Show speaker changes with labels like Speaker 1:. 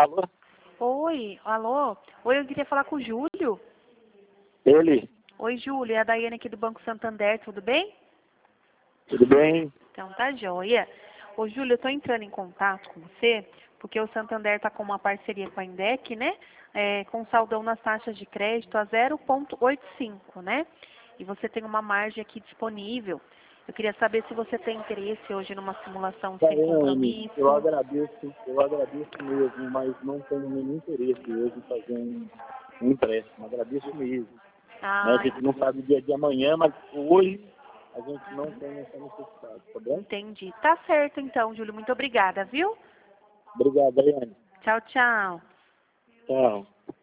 Speaker 1: Alô?
Speaker 2: Oi, alô? Oi, eu queria falar com o Júlio.
Speaker 1: Ele?
Speaker 2: Oi, Júlio, é a Daiane aqui do Banco Santander, tudo bem?
Speaker 1: Tudo bem?
Speaker 2: Então tá joia. Ô, Júlio, eu tô entrando em contato com você, porque o Santander tá com uma parceria com a Indec, né? Com saldão nas taxas de crédito a 0,85, né? E você tem uma margem aqui disponível. Eu queria saber se você tem interesse hoje numa simulação sem
Speaker 1: Daiane,
Speaker 2: compromisso.
Speaker 1: eu agradeço mesmo, mas não tenho nenhum interesse hoje em fazer um empréstimo. Agradeço mesmo. Né? A
Speaker 2: Ah,
Speaker 1: gente não sabe o dia de amanhã, mas hoje a gente não tem essa necessidade, tá bom?
Speaker 2: entendi. Tá certo então, Júlio. Muito obrigada, viu?
Speaker 1: Obrigado, Daiane.
Speaker 2: Tchau, tchau.
Speaker 1: Tchau.